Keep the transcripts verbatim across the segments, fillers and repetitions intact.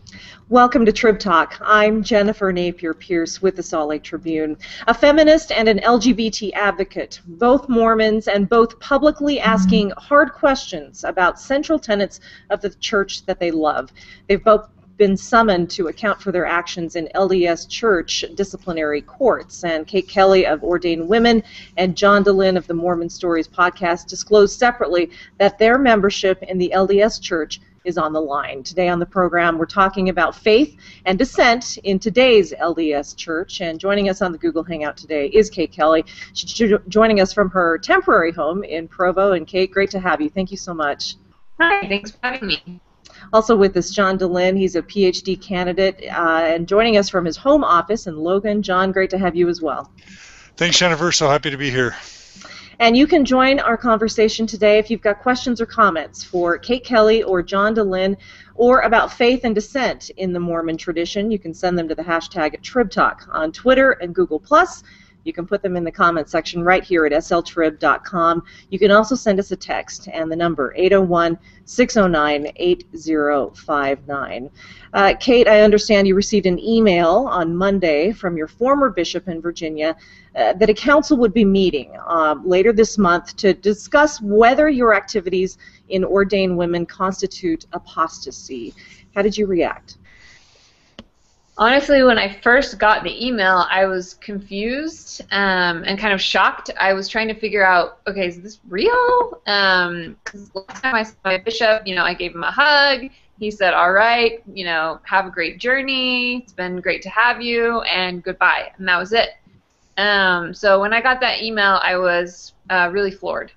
Welcome to Trib Talk. I'm Jennifer Napier Pierce with the Salt Lake Tribune, a feminist and an L G B T advocate, both Mormons and both publicly asking hard questions about central tenets of the church that they love. They've both been summoned to account for their actions in L D S Church disciplinary courts. And Kate Kelly of Ordained Women and John Dehlin of the Mormon Stories podcast disclosed separately that their membership in the L D S Church is on the line. Today on the program, we're talking about faith and dissent in today's L D S Church. And joining us on the Google Hangout today is Kate Kelly. She's joining us from her temporary home in Provo. And Kate, great to have you. Thank you so much. Hi, thanks for having me. Also with us, John Dehlin. He's a P H D candidate uh, and joining us from his home office in Logan. John, great to have you as well. Thanks, Jennifer. So happy to be here. And you can join our conversation today if you've got questions or comments for Kate Kelly or John Dehlin or about faith and dissent in the Mormon tradition. You can send them to the hashtag TribTalk on Twitter and Google plus. You can put them in the comment section right here at S L trib dot com. You can also send us a text, and the number eight oh one, six oh nine, eight oh five nine. Uh, Kate, I understand you received an email on Monday from your former bishop in Virginia uh, that a council would be meeting uh, later this month to discuss whether your activities in Ordained Women constitute apostasy. How did you react? Honestly, when I first got the email, I was confused um, and kind of shocked. I was trying to figure out, okay, is this real? Um, 'cause last time I saw my bishop, you know, I gave him a hug. He said, all right, you know, have a great journey. It's been great to have you, and goodbye. And that was it. Um, so when I got that email, I was uh, really floored.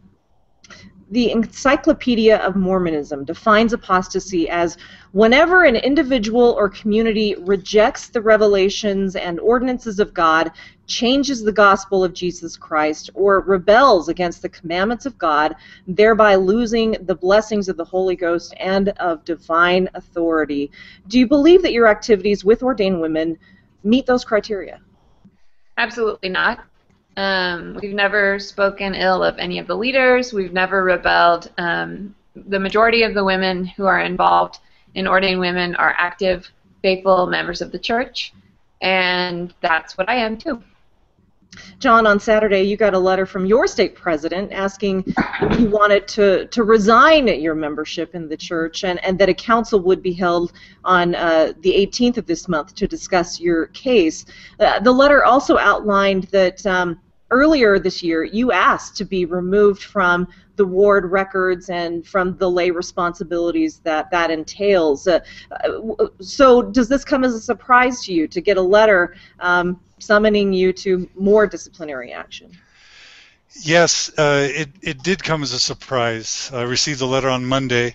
The Encyclopedia of Mormonism defines apostasy as whenever an individual or community rejects the revelations and ordinances of God, changes the gospel of Jesus Christ, or rebels against the commandments of God, thereby losing the blessings of the Holy Ghost and of divine authority. Do you believe that your activities with Ordained Women meet those criteria? Absolutely not. Um, we've never spoken ill of any of the leaders. We've never rebelled. Um, the majority of the women who are involved in Ordained Women are active, faithful members of the church, and that's what I am too. John, on Saturday you got a letter from your stake president asking if you wanted to, to resign your membership in the church, and, and that a council would be held on uh, the eighteenth of this month to discuss your case. Uh, the letter also outlined that um, earlier this year you asked to be removed from the ward records and from the lay responsibilities that that entails. Uh, so does this come as a surprise to you to get a letter um, summoning you to more disciplinary action? Yes, uh, it, it did come as a surprise. I received the letter on Monday.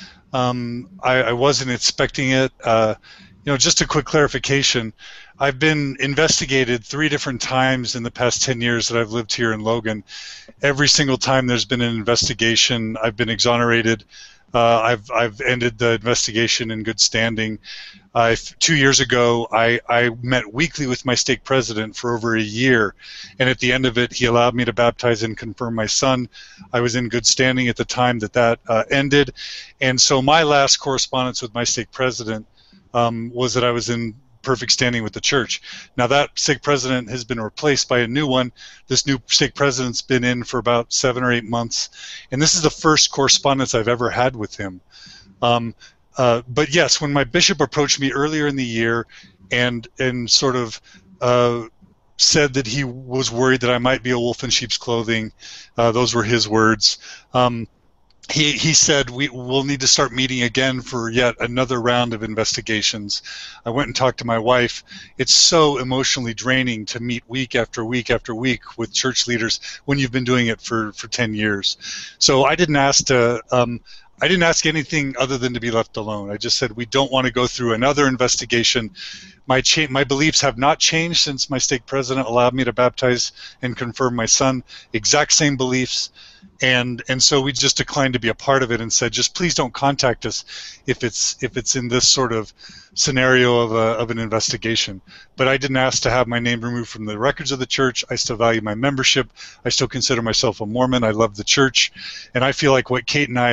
Um, I, I wasn't expecting it. Uh, you know, just a quick clarification. I've been investigated three different times in the past ten years that I've lived here in Logan. Every single time there's been an investigation, I've been exonerated. Uh, I've, I've ended the investigation in good standing. Uh, two years ago, I, I met weekly with my stake president for over a year, and at the end of it, he allowed me to baptize and confirm my son. I was in good standing at the time that that uh, ended, and so my last correspondence with my stake president um, was that I was in perfect standing with the church. Now that stake president has been replaced by a new one. This new stake president's been in for about seven or eight months, and this is the first correspondence I've ever had with him. Um, uh, but yes, when my bishop approached me earlier in the year and and sort of uh, said that he was worried that I might be a wolf in sheep's clothing, uh, those were his words. Um, He, he said we will need to start meeting again for yet another round of investigations. I went and talked to my wife. It's so emotionally draining to meet week after week after week with church leaders when you've been doing it for, for ten years. So I didn't ask to, um, I didn't ask anything other than to be left alone. I just said we don't want to go through another investigation. My cha my beliefs have not changed since my stake president allowed me to baptize and confirm my son. Exact same beliefs. And and so we just declined to be a part of it and said, just please don't contact us if it's if it's in this sort of scenario of a, of an investigation. But I didn't ask to have my name removed from the records of the church. I still value my membership. I still consider myself a Mormon. I love the church, and I feel like what Kate and I have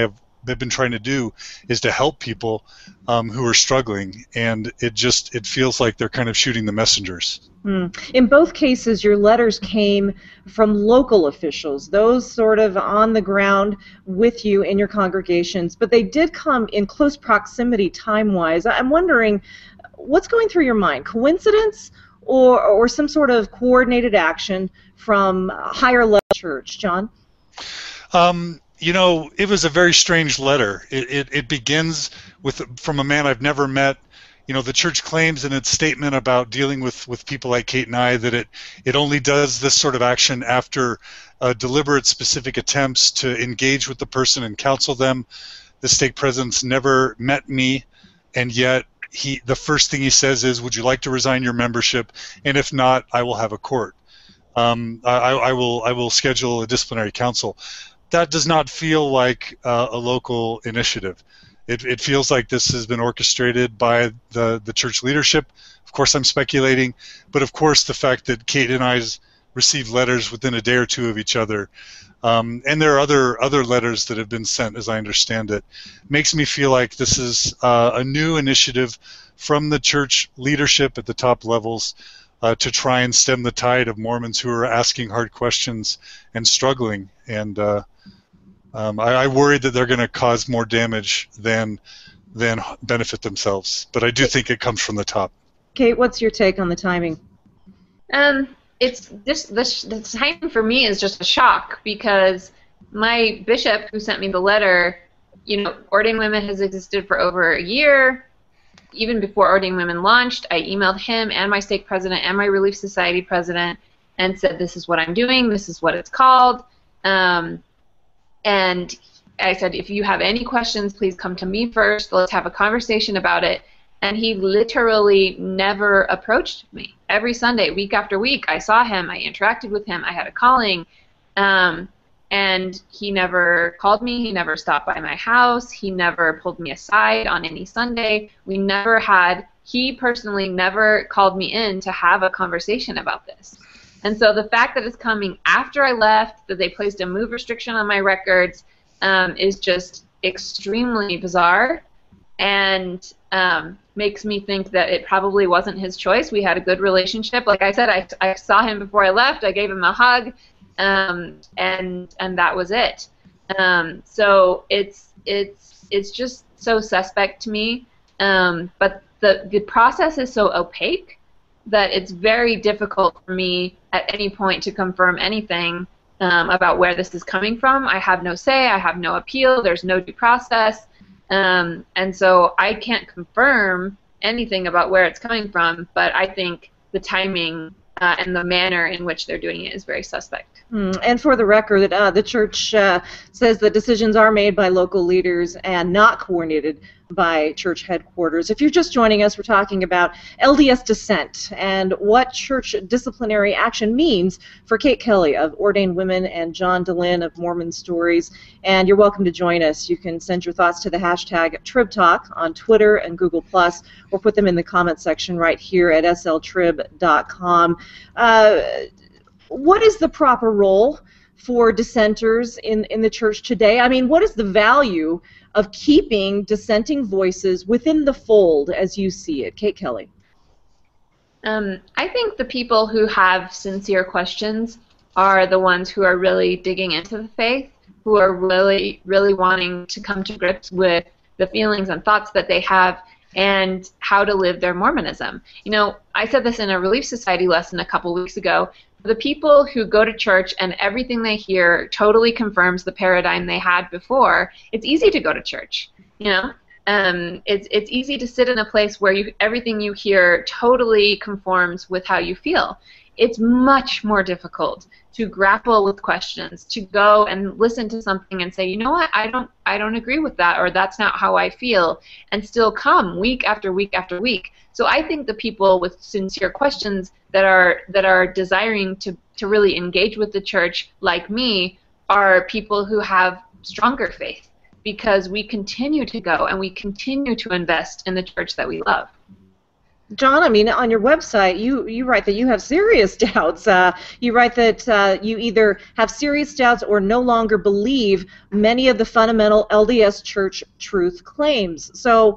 they've been trying to do is to help people um, who are struggling, and it just it feels like they're kind of shooting the messengers. Hmm. In both cases, your letters came from local officials, those sort of on the ground with you in your congregations, but they did come in close proximity time-wise. I'm wondering, what's going through your mind? Coincidence or, or some sort of coordinated action from a higher level church? John? Um, you know, it was a very strange letter. It, it, it begins with from a man I've never met. You know, the church claims in its statement about dealing with, with people like Kate and I that it, it only does this sort of action after uh, deliberate, specific attempts to engage with the person and counsel them. The stake president's never met me, and yet he the first thing he says is, would you like to resign your membership? And if not, I will have a court. Um, I, I will I will schedule a disciplinary council. That does not feel like uh, a local initiative. It, it feels like this has been orchestrated by the, the church leadership. Of course, I'm speculating, but of course the fact that Kate and I received letters within a day or two of each other, um, and there are other other letters that have been sent, as I understand it, makes me feel like this is uh, a new initiative from the church leadership at the top levels uh, to try and stem the tide of Mormons who are asking hard questions and struggling. And uh, Um, I, I worry that they're going to cause more damage than than benefit themselves, but I do think it comes from the top. Kate, what's your take on the timing? Um, it's just the, the timing for me is just a shock, because my bishop who sent me the letter, you know, Ordained Women has existed for over a year. Even before Ordained Women launched, I emailed him and my stake president and my Relief Society president and said, this is what I'm doing, this is what it's called. Um, And I said, if you have any questions, please come to me first. Let's have a conversation about it. And he literally never approached me. Every Sunday, week after week, I saw him. I interacted with him. I had a calling. Um, and he never called me. He never stopped by my house. He never pulled me aside on any Sunday. We never had, he personally never called me in to have a conversation about this. And so the fact that it's coming after I left, that they placed a move restriction on my records, um, is just extremely bizarre, and um, makes me think that it probably wasn't his choice. We had a good relationship. Like I said, I, I saw him before I left. I gave him a hug, um, and and that was it. Um, so it's it's it's just so suspect to me. Um, but the the process is so opaque that it's very difficult for me at any point to confirm anything um, about where this is coming from. I have no say, I have no appeal, there's no due process, um, and so I can't confirm anything about where it's coming from, but I think the timing uh, and the manner in which they're doing it is very suspect. Mm, and for the record, uh, the church uh, says that decisions are made by local leaders and not coordinated by church headquarters. If you're just joining us, we're talking about L D S dissent and what church disciplinary action means for Kate Kelly of Ordained Women and John Dehlin of Mormon Stories. And you're welcome to join us. You can send your thoughts to the hashtag TribTalk on Twitter and Google Plus, or put them in the comment section right here at S L trib dot com. Uh, what is the proper role for dissenters in, in the church today? I mean, what is the value of keeping dissenting voices within the fold as you see it? Kate Kelly. Um, I think the people who have sincere questions are the ones who are really digging into the faith, who are really, really wanting to come to grips with the feelings and thoughts that they have and how to live their Mormonism. You know, I said this in a Relief Society lesson a couple weeks ago. The people who go to church and everything they hear totally confirms the paradigm they had before, it's easy to go to church. You know, um, it's it's easy to sit in a place where you everything you hear totally conforms with how you feel. It's much more difficult to grapple with questions, to go and listen to something and say, you know what, I don't I don't agree with that, or that's not how I feel, and still come week after week after week. So I think the people with sincere questions that are that are desiring to, to really engage with the church, like me, are people who have stronger faith, because we continue to go and we continue to invest in the church that we love. John, I mean, on your website, you, you write that you have serious doubts. Uh, you write that uh, you either have serious doubts or no longer believe many of the fundamental L D S Church truth claims. So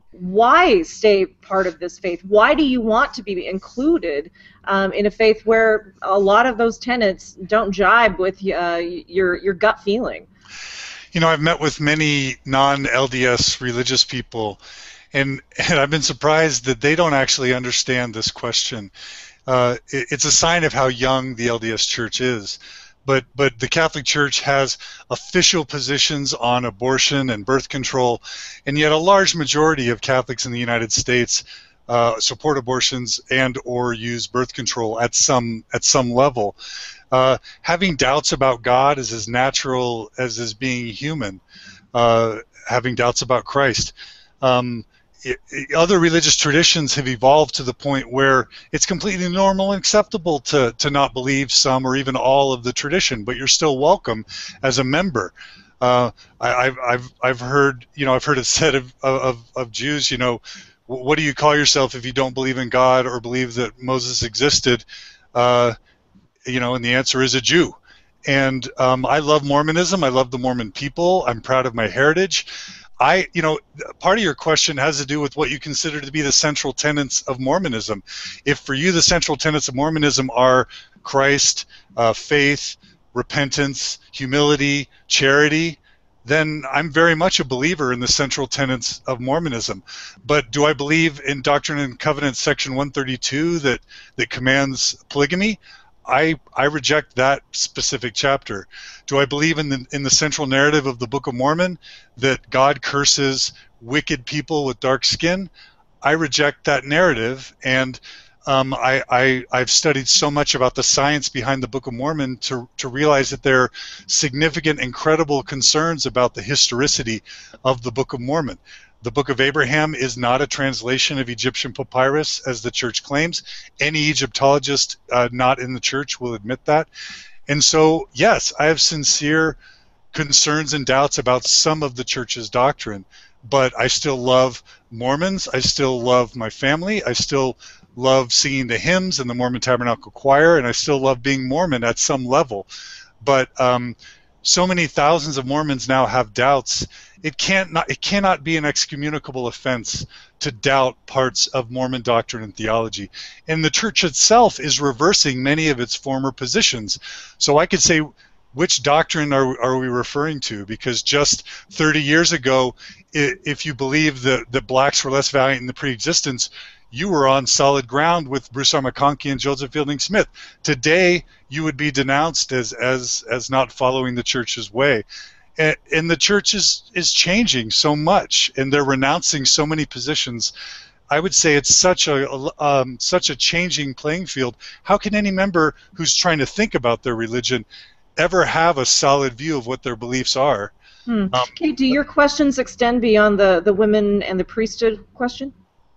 why stay part of this faith? Why do you want to be included um, in a faith where a lot of those tenets don't jibe with uh, your, your gut feeling? You know, I've met with many non-L D S religious people, and, and I've been surprised that they don't actually understand this question. Uh, it, it's a sign of how young the L D S Church is. But, but the Catholic Church has official positions on abortion and birth control, and yet a large majority of Catholics in the United States uh, support abortions and or use birth control at some, at some level. Uh, having doubts about God is as natural as is being human. Uh, having doubts about Christ. Um, it, it, other religious traditions have evolved to the point where it's completely normal and acceptable to, to not believe some or even all of the tradition, but you're still welcome as a member. Uh, I, I've, I've, I've heard, you know, I've heard it said of, of, of Jews, you know, what do you call yourself if you don't believe in God or believe that Moses existed? Uh, you know, and the answer is a Jew. And um, I love Mormonism. I love the Mormon people. I'm proud of my heritage. I, you know, part of your question has to do with what you consider to be the central tenets of Mormonism. If for you the central tenets of Mormonism are Christ, uh, faith, repentance, humility, charity, then I'm very much a believer in the central tenets of Mormonism. But do I believe in Doctrine and Covenants section one thirty-two that, that commands polygamy? I, I reject that specific chapter. Do I believe in the, in the central narrative of the Book of Mormon that God curses wicked people with dark skin? I reject that narrative, and um, I, I, I've studied so much about the science behind the Book of Mormon to, to realize that there are significant, incredible concerns about the historicity of the Book of Mormon. The Book of Abraham is not a translation of Egyptian papyrus, as the church claims. Any Egyptologist uh, not in the church will admit that. And so, yes, I have sincere concerns and doubts about some of the church's doctrine, but I still love Mormons. I still love my family. I still love singing the hymns in the Mormon Tabernacle Choir, and I still love being Mormon at some level. But um, so many thousands of Mormons now have doubts. It can't not, it cannot be an excommunicable offense to doubt parts of Mormon doctrine and theology. And the church itself is reversing many of its former positions. So I could say, which doctrine are, are we referring to? Because just thirty years ago, if you believe that, that blacks were less valiant in the pre-existence, you were on solid ground with Bruce R. McConkie and Joseph Fielding Smith. Today, you would be denounced as, as, as not following the church's way. And, and the church is, is changing so much, and they're renouncing so many positions. I would say it's such a, um, such a changing playing field. How can any member who's trying to think about their religion ever have a solid view of what their beliefs are? Hmm. Um, okay, do your questions extend beyond the, the women and the priesthood question?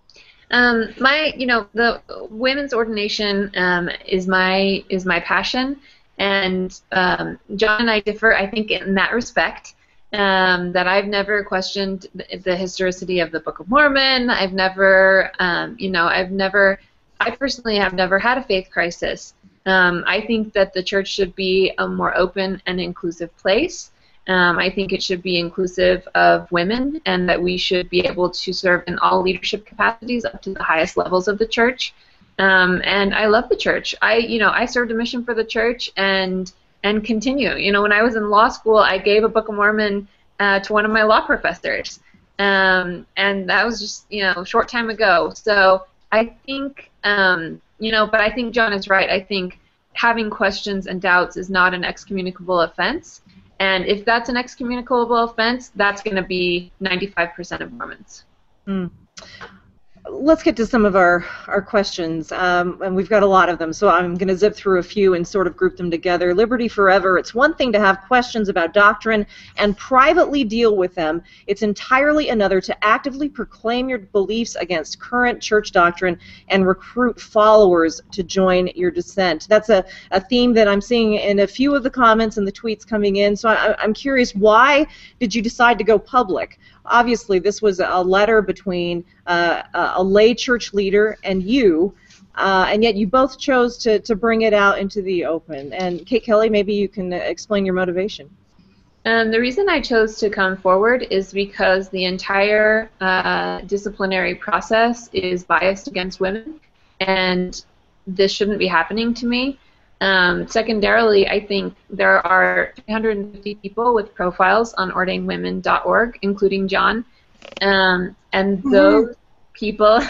Um, my, you know, the women's ordination um, is my is my passion. And um, John and I differ, I think, in that respect, um, that I've never questioned the, the historicity of the Book of Mormon. I've never, um, you know, I've never, I personally have never had a faith crisis. Um, I think that the church should be a more open and inclusive place. Um, I think it should be inclusive of women, and that we should be able to serve in all leadership capacities up to the highest levels of the church. Um, and I love the church. I, you know, I served a mission for the church and and continue. You know, when I was in law school, I gave a Book of Mormon uh, to one of my law professors, um, and that was just, you know, a short time ago. So I think, um, you know, but I think John is right. I think having questions and doubts is not an excommunicable offense, and if that's an excommunicable offense, that's going to be ninety-five percent of Mormons. Mm. Let's get to some of our, our questions, um, and we've got a lot of them, so I'm going to zip through a few and sort of group them together. Liberty Forever, it's one thing to have questions about doctrine and privately deal with them. It's entirely another to actively proclaim your beliefs against current church doctrine and recruit followers to join your dissent. That's a, a theme that I'm seeing in a few of the comments and the tweets coming in, so I, I'm curious, why did you decide to go public? obviously this was a letter between uh, a lay church leader and you, uh, and yet you both chose to, to bring it out into the open. And Kate Kelly, maybe you can explain your motivation. Um, the reason I chose to come forward is because the entire uh, disciplinary process is biased against women, and this shouldn't be happening to me. Um, secondarily, I think there are three hundred fifty people with profiles on ordained women dot org, including John, um, and those mm-hmm. people,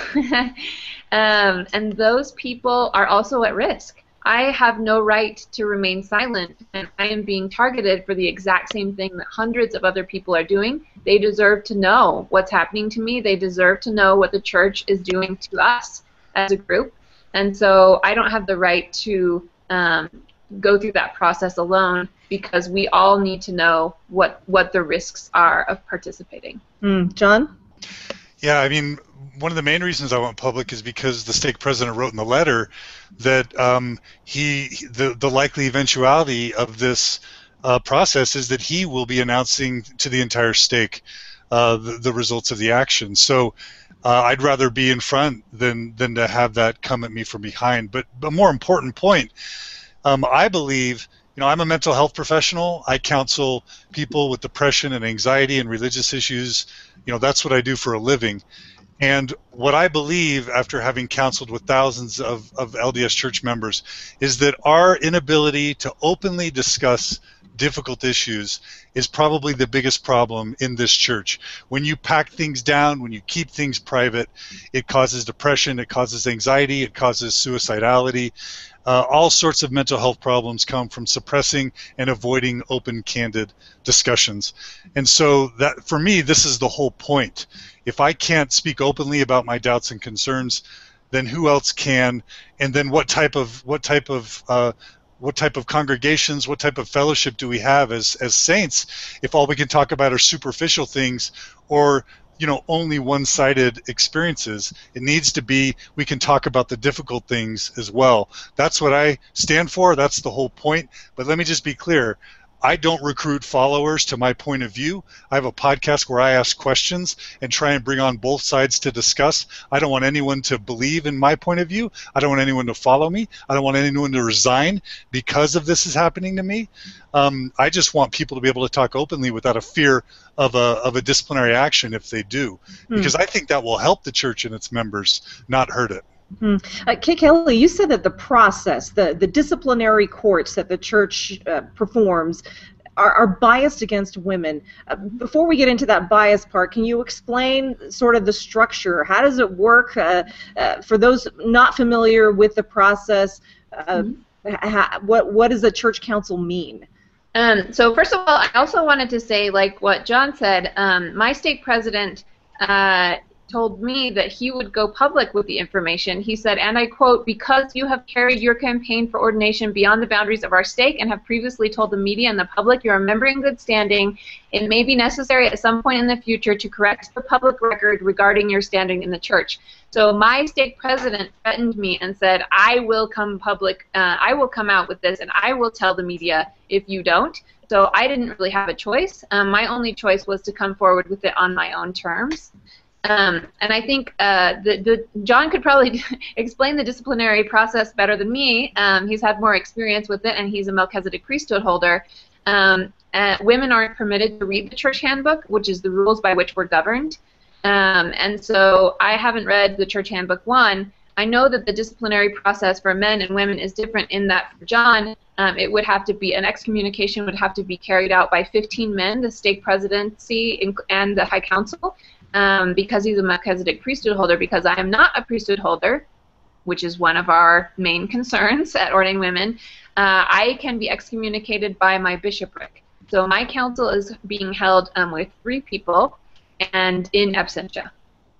um, and those people are also at risk. I have no right to remain silent, and I am being targeted for the exact same thing that hundreds of other people are doing. They deserve to know what's happening to me. They deserve to know what the church is doing to us as a group. And so I don't have the right to um, go through that process alone, because we all need to know what, what the risks are of participating. Mm, John? Yeah, I mean, one of the main reasons I went public is because the stake president wrote in the letter that um, he the the likely eventuality of this uh, process is that he will be announcing to the entire stake uh, the, the results of the action. So uh, I'd rather be in front than than to have that come at me from behind. But a more important point, um, I believe. You know, I'm a mental health professional. I counsel people with depression and anxiety and religious issues. You know, that's what I do for a living. And what I believe, after having counseled with thousands of, of L D S church members, is that our inability to openly discuss difficult issues is probably the biggest problem in this church. When you pack things down, when you keep things private, it causes depression, it causes anxiety, it causes suicidality. Uh, all sorts of mental health problems come from suppressing and avoiding open, candid discussions. And so that, for me, this is the whole point. If I can't speak openly about my doubts and concerns, then who else can? And then what type of what type of uh, what type of congregations, what type of fellowship do we have as as saints if all we can talk about are superficial things, or you know, only one-sided experiences? It needs to be, we can talk about the difficult things as well. That's what I stand for. That's the whole point. But let me just be clear. I don't recruit followers to my point of view. I have a podcast where I ask questions and try and bring on both sides to discuss. I don't want anyone to believe in my point of view. I don't want anyone to follow me. I don't want anyone to resign because of this is happening to me. Um, I just want people to be able to talk openly without a fear of a, of a disciplinary action if they do. Hmm. Because I think that will help the church and its members, not hurt it. Hmm. Uh, Kate Kelly, you said that the process, the, the disciplinary courts that the church uh, performs are, are biased against women. Uh, before we get into that bias part, can you explain sort of the structure? How does it work? Uh, uh, for those not familiar with the process, uh, mm-hmm. ha, what, what does a church council mean? Um, so first of all, I also wanted to say, like what John said, um, my stake president uh, told me that he would go public with the information. He said, and I quote, "Because you have carried your campaign for ordination beyond the boundaries of our stake and have previously told the media and the public you are a member in good standing, it may be necessary at some point in the future to correct the public record regarding your standing in the church." So my stake president threatened me and said, I will come public, uh, I will come out with this and I will tell the media if you don't. So I didn't really have a choice. Um, my only choice was to come forward with it on my own terms. Um, and I think uh, the, the, John could probably explain the disciplinary process better than me. Um, he's had more experience with it, and he's a Melchizedek priesthood holder. Um, uh, women aren't permitted to read the church handbook, which is the rules by which we're governed. Um, and so I haven't read the church handbook one. I know that the disciplinary process for men and women is different in that for John, um, it would have to be, an excommunication would have to be carried out by fifteen men, the stake presidency and the high council. Um, because he's a Melchizedek priesthood holder, because I am not a priesthood holder, which is one of our main concerns at Ordained Women, uh, I can be excommunicated by my bishopric. So my council is being held um, with three people and in absentia.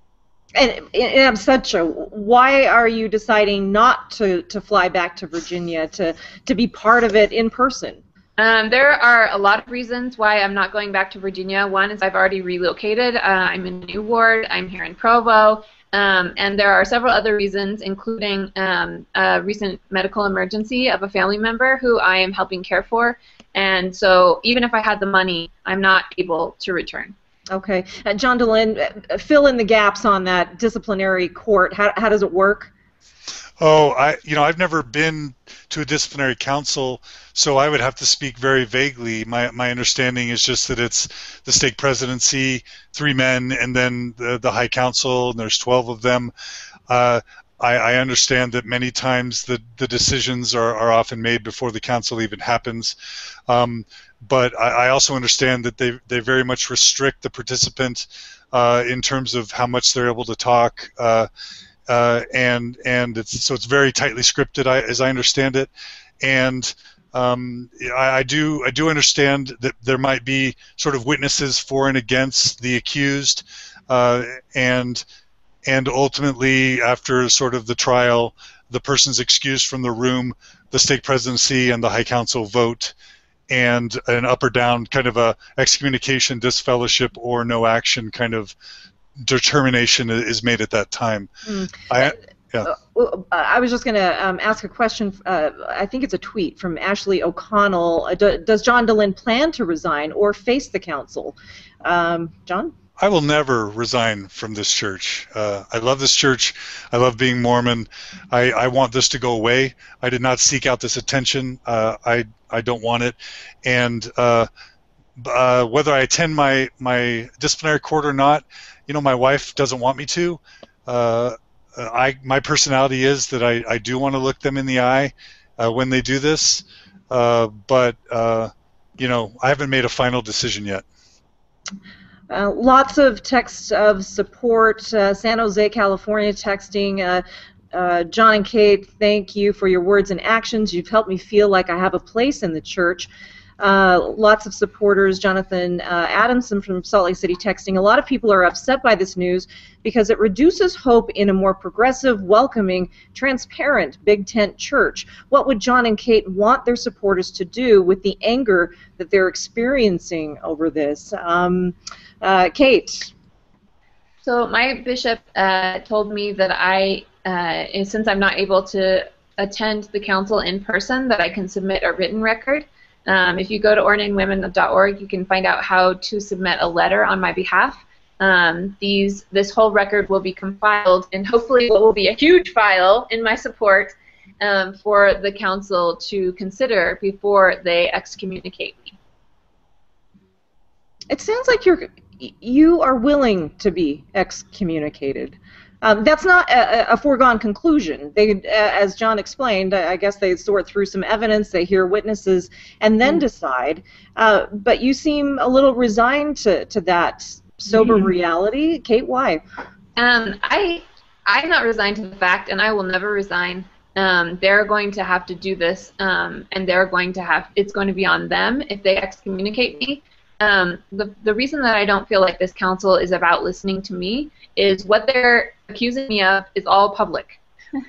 And in absentia, why are you deciding not to, to fly back to Virginia to, to be part of it in person? Um, there are a lot of reasons why I'm not going back to Virginia. One is I've already relocated. Uh, I'm in a new ward. I'm here in Provo. Um, and there are several other reasons, including um, a recent medical emergency of a family member who I am helping care for. And so even if I had the money, I'm not able to return. Okay. Uh, John Dehlin, uh, fill in the gaps on that disciplinary court. How, how does it work? Oh, I, you know, I've never been to a disciplinary council, so I would have to speak very vaguely. My my understanding is just that it's the stake presidency, three men, and then the, the high council, and there's twelve of them. Uh, I, I understand that many times the, the decisions are, are often made before the council even happens. Um, but I, I also understand that they, they very much restrict the participant uh, in terms of how much they're able to talk. Uh, Uh, and and it's so it's very tightly scripted, I, as I understand it, and um, I, I do I do understand that there might be sort of witnesses for and against the accused, uh, and and ultimately after sort of the trial, the person's excused from the room, the stake presidency and the high council vote, and an up or down kind of a excommunication, disfellowship, or no action kind of determination is made at that time. Mm. I, yeah. Uh, I was just going to um, ask a question. Uh, I think it's a tweet from Ashley O'Connell. Uh, do, does John Dehlin plan to resign or face the council? Um, John? I will never resign from this church. Uh, I love this church. I love being Mormon. I, I want this to go away. I did not seek out this attention. Uh, I I don't want it. And uh, uh, whether I attend my my disciplinary court or not, you know, my wife doesn't want me to. Uh, I my personality is that I, I do want to look them in the eye uh, when they do this, uh, but uh, you know, I haven't made a final decision yet. Uh, lots of texts of support. Uh, San Jose, California, texting. Uh, uh, John and Kate, thank you for your words and actions. You've helped me feel like I have a place in the church. Uh, lots of supporters. Jonathan uh, Adamson from Salt Lake City texting, a lot of people are upset by this news because it reduces hope in a more progressive, welcoming, transparent Big Tent church. What would John and Kate want their supporters to do with the anger that they're experiencing over this? Um, uh, Kate? So my bishop uh, told me that I, uh, since I'm not able to attend the council in person, that I can submit a written record. Um, if you go to ordained women dot org, you can find out how to submit a letter on my behalf. Um, these, this whole record will be compiled, and hopefully what will be a huge file in my support um, for the council to consider before they excommunicate me. It sounds like you're you are willing to be excommunicated. Um, that's not a, a foregone conclusion. They, uh, as John explained, I guess they sort through some evidence, they hear witnesses, and then mm. decide. Uh, but you seem a little resigned to, to that sober mm. reality. Kate, why? Um, I, I'm not resigned to the fact, and I will never resign. Um, they're going to have to do this, um, and they're going to have, it's going to be on them if they excommunicate me. Um, the, the reason that I don't feel like this council is about listening to me is what they're accusing me of is all public.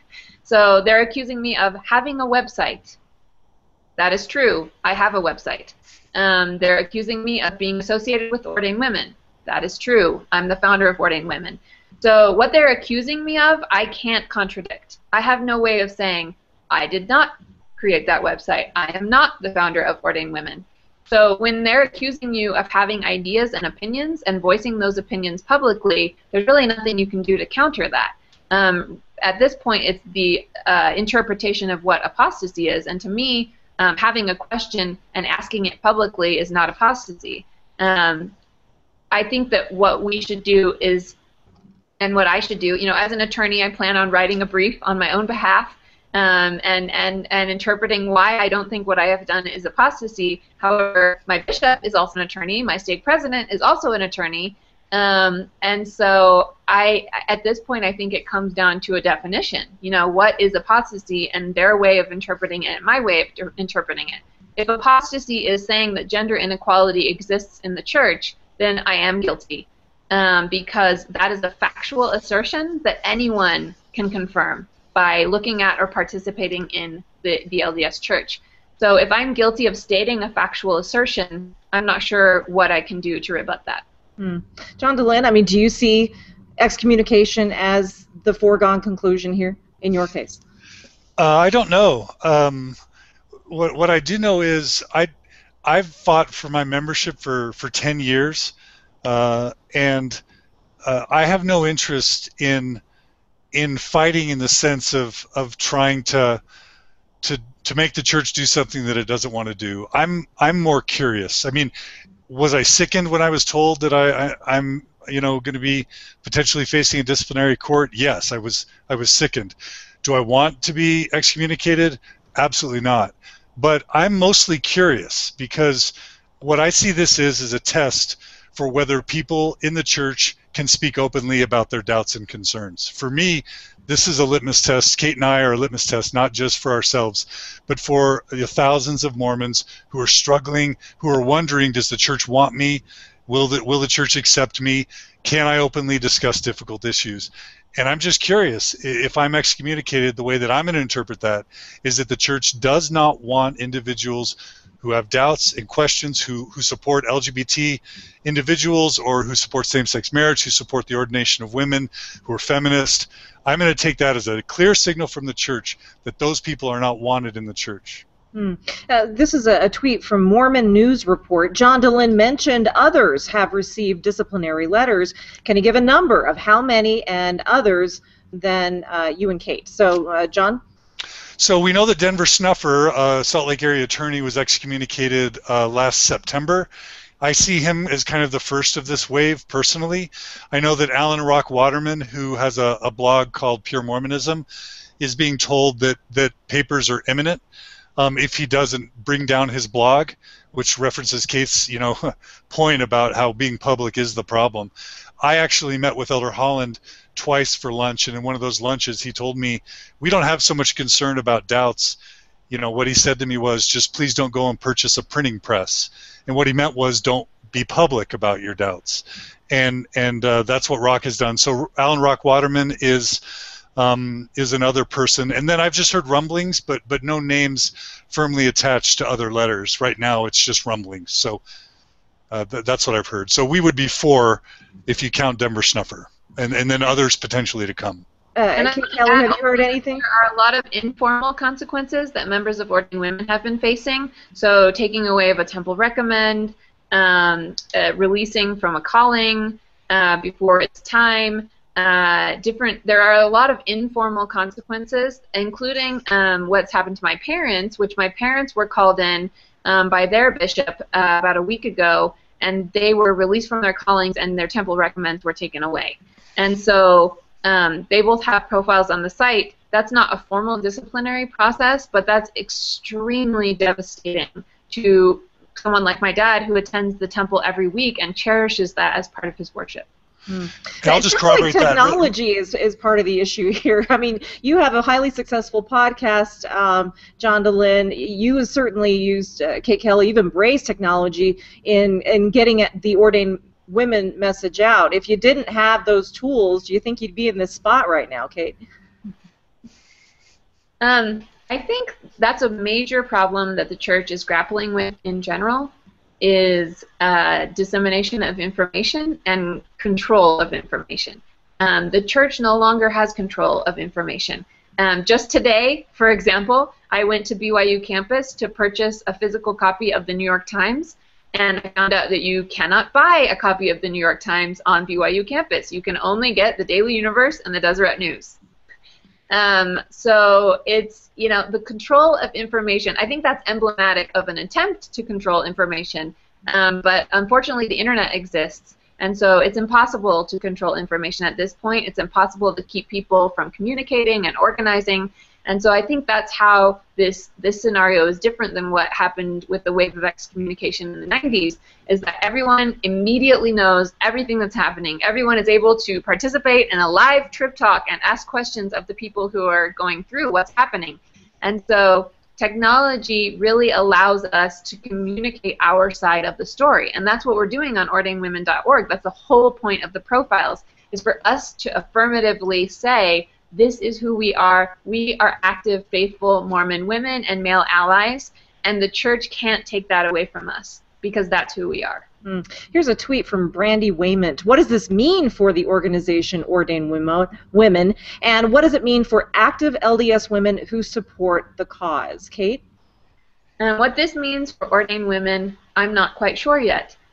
So they're accusing me of having a website. That is true. I have a website. Um, they're accusing me of being associated with Ordained Women. That is true. I'm the founder of Ordained Women. So what they're accusing me of, I can't contradict. I have no way of saying, I did not create that website. I am not the founder of Ordained Women. So when they're accusing you of having ideas and opinions and voicing those opinions publicly, there's really nothing you can do to counter that. Um, at this point, it's the uh, interpretation of what apostasy is. And to me, um, having a question and asking it publicly is not apostasy. Um, I think that what we should do is, and what I should do, you know, as an attorney, I plan on writing a brief on my own behalf Um, and, and, and interpreting why I don't think what I have done is apostasy. However, my bishop is also an attorney. My stake president is also an attorney. Um, and so I, at this point, I think it comes down to a definition. You know, what is apostasy and their way of interpreting it, my way of interpreting it. If apostasy is saying that gender inequality exists in the church, then I am guilty. Um, because that is a factual assertion that anyone can confirm by looking at or participating in the, the L D S Church. So if I'm guilty of stating a factual assertion, I'm not sure what I can do to rebut that. Hmm. John Dehlin, I mean, do you see excommunication as the foregone conclusion here in your case? Uh, I don't know. Um, what, what I do know is I, I've fought for my membership for, for ten years. uh, and uh, I have no interest in in fighting in the sense of of trying to to to make the church do something that it doesn't want to do. I'm I'm more curious. I mean, was I sickened when I was told that I, I I'm you know going to be potentially facing a disciplinary court? Yes, I was I was sickened. Do I want to be excommunicated? Absolutely not. But I'm mostly curious, because what I see this is is a test for whether people in the church can speak openly about their doubts and concerns. For me, this is a litmus test. Kate and I are a litmus test, not just for ourselves, but for the thousands of Mormons who are struggling, who are wondering, does the church want me? Will the, will the church accept me? Can I openly discuss difficult issues? And I'm just curious, if I'm excommunicated, the way that I'm going to interpret that is that the church does not want individuals who have doubts and questions, who, who support L G B T individuals, or who support same-sex marriage, who support the ordination of women, who are feminist. I'm going to take that as a clear signal from the church that those people are not wanted in the church. Hmm. Uh, this is a, a tweet from Mormon News Report. John Dehlin mentioned others have received disciplinary letters. Can you give a number of how many and others than uh, you and Kate? So, uh, John? So we know that Denver Snuffer, uh, Salt Lake area attorney, was excommunicated uh, last September. I see him as kind of the first of this wave personally. I know that Alan Rock Waterman, who has a, a blog called Pure Mormonism, is being told that, that papers are imminent. Um, if he doesn't bring down his blog, which references Kate's, you know, point about how being public is the problem. I actually met with Elder Holland twice for lunch, and in one of those lunches he told me, we don't have so much concern about doubts. You know, what he said to me was, just please don't go and purchase a printing press. And what he meant was, don't be public about your doubts. And and uh, that's what Rock has done. So Alan Rock Waterman is Um, is another person, and then I've just heard rumblings, but but no names firmly attached to other letters. Right now, it's just rumblings. So uh, th that's what I've heard. So we would be four if you count Denver Snuffer, and and then others potentially to come. Uh, and Kate Kelly, have you heard anything? There are a lot of informal consequences that members of ordained women have been facing. So taking away of a temple recommend, um, uh, releasing from a calling uh, before it's time. Uh, different. There are a lot of informal consequences, including um, what's happened to my parents, which my parents were called in um, by their bishop uh, about a week ago, and they were released from their callings, and their temple recommends were taken away. And so um, they both have profiles on the site. That's not a formal disciplinary process, but that's extremely devastating to someone like my dad, who attends the temple every week and cherishes that as part of his worship. Hmm. I'll just corroborate like that. Technology is, is part of the issue here. I mean, you have a highly successful podcast, um, John Dehlin. You certainly used, uh, Kate Kelly, you've embraced technology in, in getting at the ordained women message out. If you didn't have those tools, do you think you'd be in this spot right now, Kate? Um, I think that's a major problem that the church is grappling with in general, is uh, dissemination of information and control of information. Um, the church no longer has control of information. Um, just today, for example, I went to B Y U campus to purchase a physical copy of the New York Times, and I found out that you cannot buy a copy of the New York Times on B Y U campus. You can only get the Daily Universe and the Deseret News. Um, so it's, you know, the control of information, I think that's emblematic of an attempt to control information, um, but unfortunately the internet exists, and so it's impossible to control information at this point. It's impossible to keep people from communicating and organizing, and so I think that's how this, this scenario is different than what happened with the wave of excommunication in the nineties, is that everyone immediately knows everything that's happening. Everyone is able to participate in a live trip talk and ask questions of the people who are going through what's happening. And so technology really allows us to communicate our side of the story, and that's what we're doing on ordained women dot org. That's the whole point of the profiles, is for us to affirmatively say, this is who we are. We are active, faithful Mormon women and male allies, and the church can't take that away from us, because that's who we are. Mm. Here's a tweet from Brandy Wayment. What does this mean for the organization Ordained Women, and what does it mean for active L D S women who support the cause? Kate? And what this means for ordained women, I'm not quite sure yet.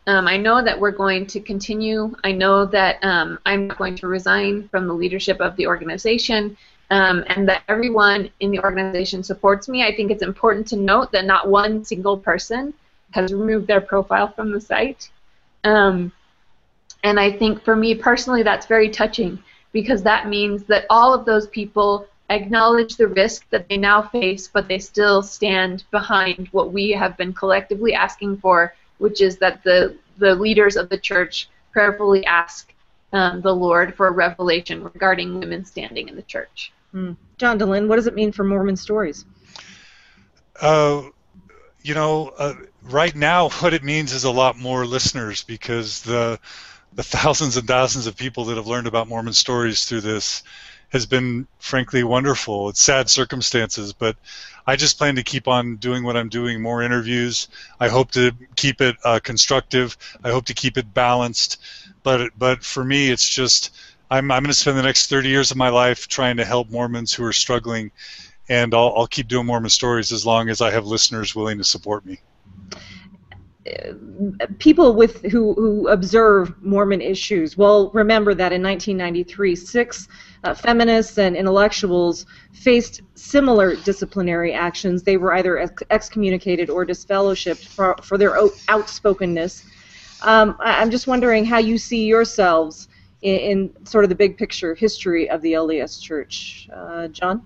Um, I know that we're going to continue. I know that um, I'm not going to resign from the leadership of the organization, um, and that everyone in the organization supports me. I think it's important to note that not one single person has removed their profile from the site. Um, and I think for me personally, that's very touching, because that means that all of those people acknowledge the risk that they now face, but they still stand behind what we have been collectively asking for, which is that the, the leaders of the church prayerfully ask um, the Lord for a revelation regarding women standing in the church. Mm. John Dehlin, what does it mean for Mormon Stories? Uh, you know, uh, right now what it means is a lot more listeners, because the the thousands and thousands of people that have learned about Mormon Stories through this has been, frankly, wonderful. It's sad circumstances, but I just plan to keep on doing what I'm doing, more interviews. I hope to keep it uh, constructive. I hope to keep it balanced. But but for me, it's just, I'm, I'm going to spend the next thirty years of my life trying to help Mormons who are struggling, and I'll, I'll keep doing Mormon Stories as long as I have listeners willing to support me. People with who, who observe Mormon issues will remember that in nineteen ninety-three, six uh, feminists and intellectuals faced similar disciplinary actions. They were either ex excommunicated or disfellowshipped for, for their outspokenness. Um, I, I'm just wondering how you see yourselves in, in sort of the big picture history of the L D S Church. Uh, John?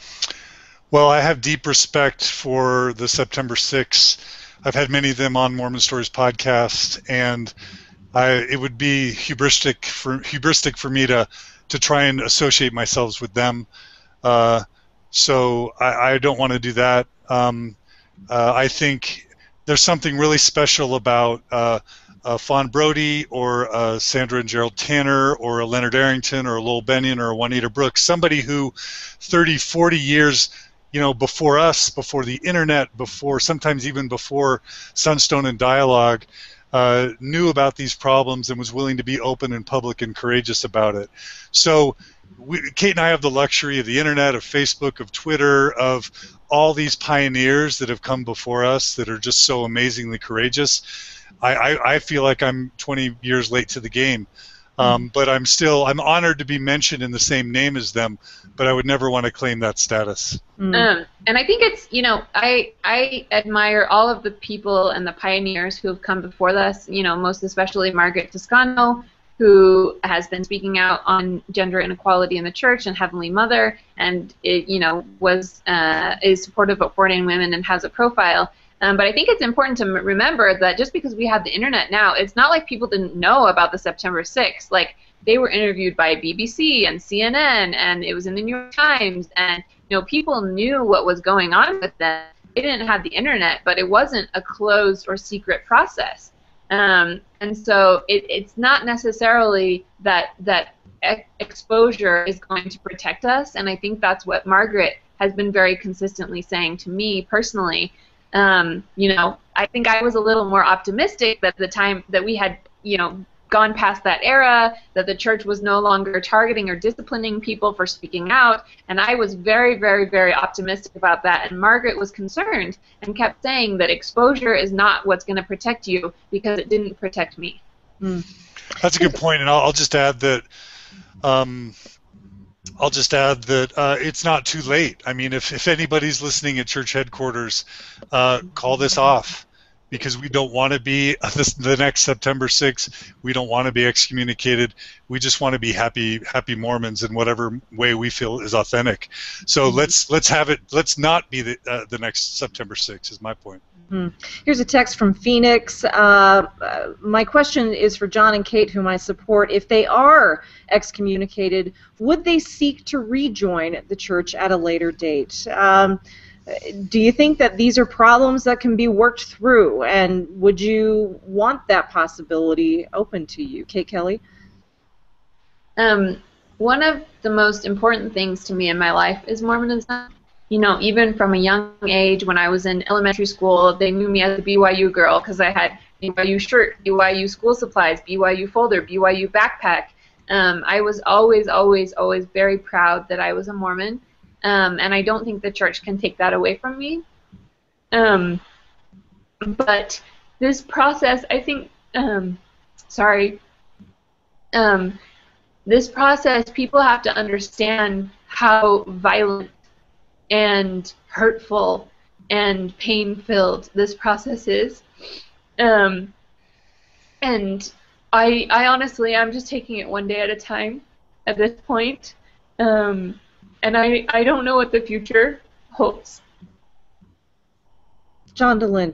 Well, I have deep respect for the September sixth. I've had many of them on Mormon Stories podcast, and I, it would be hubristic for hubristic for me to to try and associate myself with them. Uh, so I, I don't want to do that. Um, uh, I think there's something really special about uh, uh, Fawn Brody or uh, Sandra and Gerald Tanner or a Leonard Arrington or a Lowell Bennion or a Juanita Brooks, somebody who thirty, forty years, you know, before us, before the internet, before sometimes even before Sunstone and Dialogue, uh, knew about these problems and was willing to be open and public and courageous about it. So we, Kate and I have the luxury of the internet, of Facebook, of Twitter, of all these pioneers that have come before us that are just so amazingly courageous. I, I, I feel like I'm twenty years late to the game. Um, but I'm still, I'm honored to be mentioned in the same name as them, but I would never want to claim that status. Mm. Um, and I think it's, you know, I, I admire all of the people and the pioneers who have come before us, you know, most especially Margaret Toscano, who has been speaking out on gender inequality in the church, and Heavenly Mother, and, it, you know, was, uh, is supportive of ordained women and has a profile. Um, but I think it's important to m remember that just because we have the internet now, it's not like people didn't know about the September sixth. Like, they were interviewed by B B C and C N N, and it was in the New York Times, and, you know, people knew what was going on with them. They didn't have the internet, but it wasn't a closed or secret process. Um, and so it, it's not necessarily that that e exposure is going to protect us, and I think that's what Margaret has been very consistently saying to me personally. Um, you know, I think I was a little more optimistic that the time that we had, you know, gone past that era, that the church was no longer targeting or disciplining people for speaking out, and I was very, very, very optimistic about that, and Margaret was concerned and kept saying that exposure is not what's going to protect you, because it didn't protect me. Mm. That's a good point, and I'll, I'll just add that um, I'll just add that uh, it's not too late. I mean, if, if anybody's listening at church headquarters, uh, call this off, because we don't want to be uh, this, the next September sixth. We don't want to be excommunicated. We just want to be happy, happy Mormons in whatever way we feel is authentic. So let's let's have it. Let's not be the uh, the next September sixth. Is my point. Hmm. Here's a text from Phoenix. Uh, uh, my question is for John and Kate, whom I support. If they are excommunicated, would they seek to rejoin the church at a later date? Um, do you think that these are problems that can be worked through, and would you want that possibility open to you? Kate Kelly? Um, one of the most important things to me in my life is Mormonism. You know, even from a young age, when I was in elementary school, they knew me as a B Y U girl because I had B Y U shirt, B Y U school supplies, B Y U folder, B Y U backpack. Um, I was always, always, always very proud that I was a Mormon, um, and I don't think the church can take that away from me. Um, but this process, I think um, sorry, um, this process, people have to understand how violent and hurtful and pain-filled this process is. Um, and I, I honestly, I'm just taking it one day at a time at this point. Um, and I, I don't know what the future holds. John Dehlin.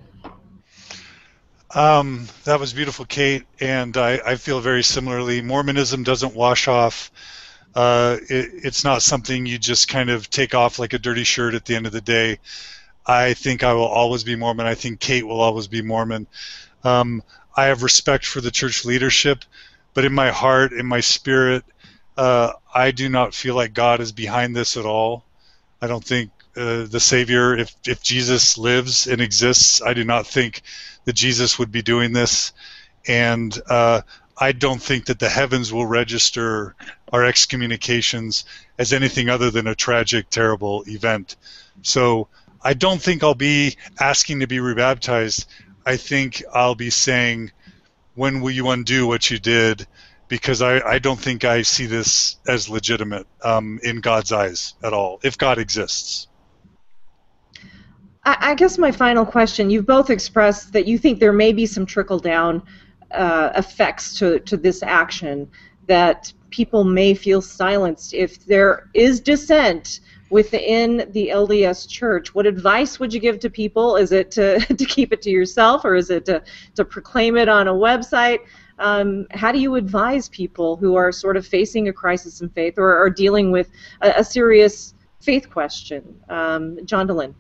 Um, that was beautiful, Kate, and I, I feel very similarly. Mormonism doesn't wash off. Uh, it, it's not something you just kind of take off like a dirty shirt at the end of the day. I think I will always be Mormon. I think Kate will always be Mormon. Um, I have respect for the church leadership, but in my heart, in my spirit, uh, I do not feel like God is behind this at all. I don't think uh, the Savior, if, if Jesus lives and exists, I do not think that Jesus would be doing this. And uh, I don't think that the heavens will register our excommunications as anything other than a tragic, terrible event. So I don't think I'll be asking to be rebaptized. I think I'll be saying, when will you undo what you did? Because I, I don't think I see this as legitimate um, in God's eyes at all, if God exists. I, I guess my final question, you've both expressed that you think there may be some trickle-down uh, effects to, to this action, that people may feel silenced if there is dissent within the L D S Church. What advice would you give to people? Is it to, to keep it to yourself, or is it to, to proclaim it on a website? Um, how do you advise people who are sort of facing a crisis in faith, or are dealing with a, a serious faith question? Um, John Dehlin.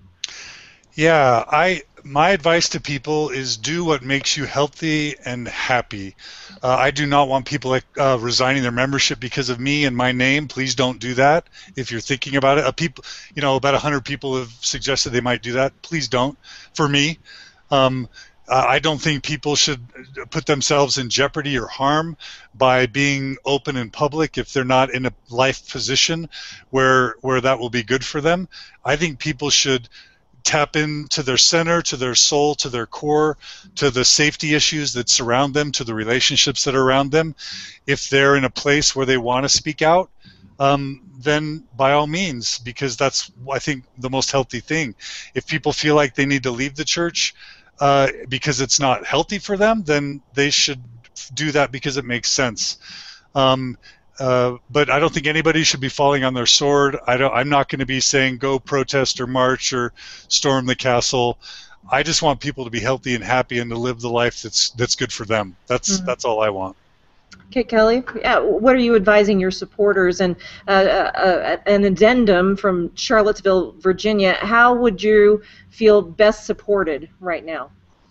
Yeah, I my advice to people is do what makes you healthy and happy. Uh, I do not want people like, uh, resigning their membership because of me and my name. Please don't do that. If you're thinking about it, uh, people, you know, about a hundred people have suggested they might do that. Please don't. For me, um, uh, I don't think people should put themselves in jeopardy or harm by being open in public if they're not in a life position where where that will be good for them. I think people should tap into their center, to their soul, to their core, to the safety issues that surround them, to the relationships that are around them. If they're in a place where they want to speak out, um, then by all means, because that's, I think, the most healthy thing. If people feel like they need to leave the church uh, because it's not healthy for them, then they should do that because it makes sense. Um, Uh, but I don't think anybody should be falling on their sword. I don't, I'm not going to be saying go protest or march or storm the castle. I just want people to be healthy and happy and to live the life that's that's good for them. That's mm-hmm. that's all I want. Okay, Kelly. Yeah, what are you advising your supporters? And uh, uh, an addendum from Charlottesville, Virginia. How would you feel best supported right now?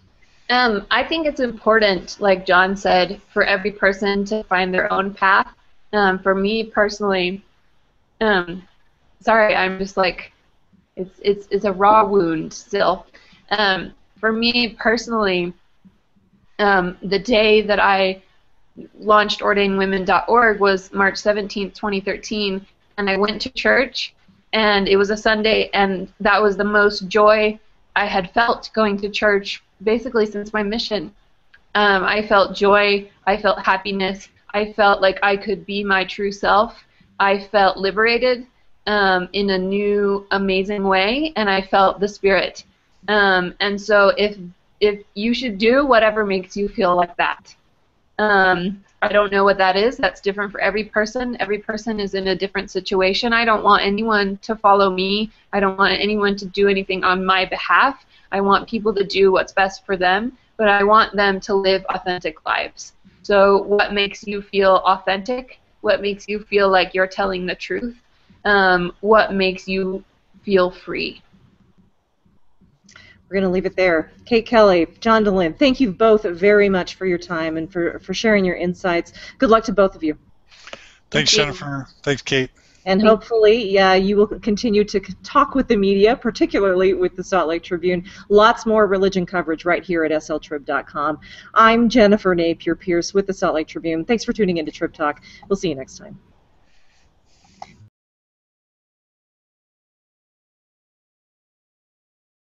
Um, I think it's important, like John said, for every person to find their own path. Um, for me personally, um, sorry, I'm just like, it's it's it's a raw wound still. Um, for me personally, um, the day that I launched ordain women dot org was March seventeenth, twenty thirteen, and I went to church, and it was a Sunday, and that was the most joy I had felt going to church basically since my mission. Um, I felt joy, I felt happiness. I felt like I could be my true self. I felt liberated um, in a new, amazing way, and I felt the Spirit. Um, and so if if you should do whatever makes you feel like that. Um, I don't know what that is. That's different for every person. Every person is in a different situation. I don't want anyone to follow me. I don't want anyone to do anything on my behalf. I want people to do what's best for them, but I want them to live authentic lives. So what makes you feel authentic? What makes you feel like you're telling the truth? Um, what makes you feel free? We're going to leave it there. Kate Kelly, John Dehlin, thank you both very much for your time and for, for sharing your insights. Good luck to both of you. Thanks, Thank Jennifer. Thanks, Kate. And hopefully, yeah, you will continue to talk with the media, particularly with the Salt Lake Tribune. Lots more religion coverage right here at S L Trib dot com. I'm Jennifer Napier Pierce with the Salt Lake Tribune. Thanks for tuning in to Trib Talk. We'll see you next time.